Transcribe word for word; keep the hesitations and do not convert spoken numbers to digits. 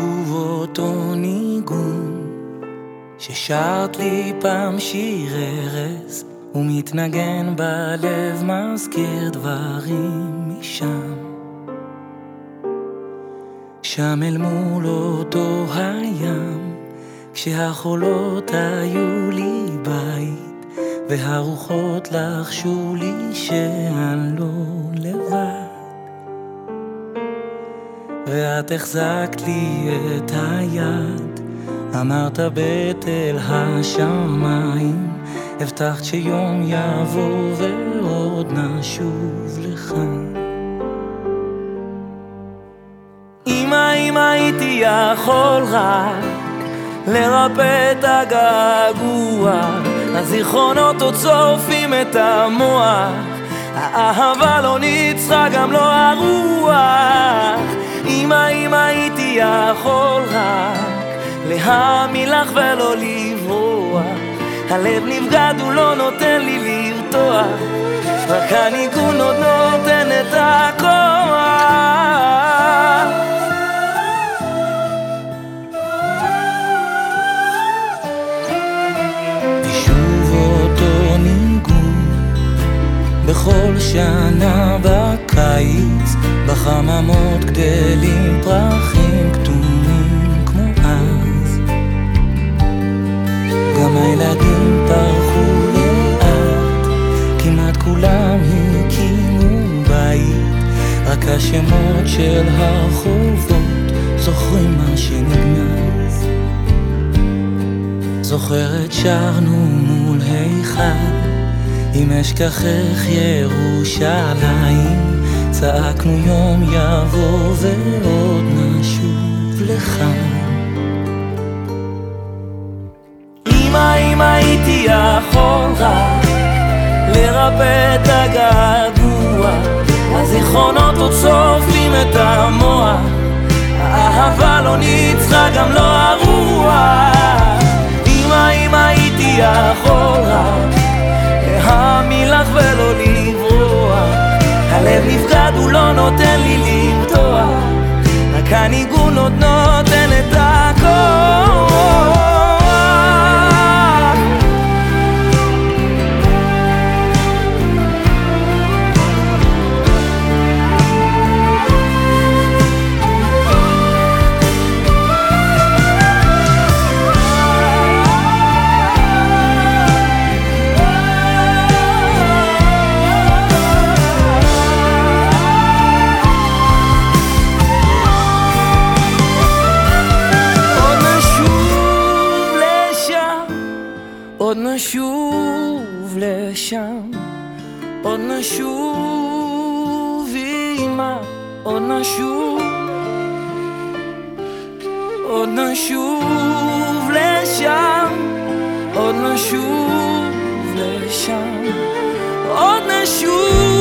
שוב אותו ניגון ששרת לי פעם שיר ארז, ומתנגן בלב, מזכיר דברים משם. שם אל מול אותו הים, כשהחולות היו לי בית, והרוחות לחשו לי שאני לא לבד. ואת החזקת לי את היד, אמרת בתל השמיים, הבטחת שיום יבוא ועוד נשוב לכאן. אמא, אם הייתי יכול רק לרפא את הגעגוע, הזיכרונות עוד צורפים את המוח, האהבה לא ניצחה גם לא הרוח. אמא, אם הייתי יכול רק להאמין לך ולא לברוח, הלב נבגד הוא לא נותן לי לרתוח, רק הניגון עוד נותן את הכוח. ושוב אותו ניגון בכל שנה בקיץ, בחממות גדלים פרחים כתומים כמו אז, גם הילדים פרחו לאט, כמעט כולם הקימו בית, רק השמות של הרחובות זוכרים מה שנגנז. זוכרת שרנו מול היכל, אם אשכחך ירושלים, צעקנו יום יבוא ועוד נשוב לכאן. אמא, אם הייתי יכול רק לרפא את הגעגוע, הזיכרונות עוד צורפים את המוח, האהבה לא ניצחה גם לא הרוח. אמא, אם הייתי יכול רק להאמין לך ולא לברוח, הלב נפגד הוא לא נותן לי לרתוח, רק הניגון עוד נותן את הכוח. עוד נשוב לשם, עוד נשוב אמא, עוד נשוב, עוד נשוב לשם, עוד נשוב לשם, עוד נשוב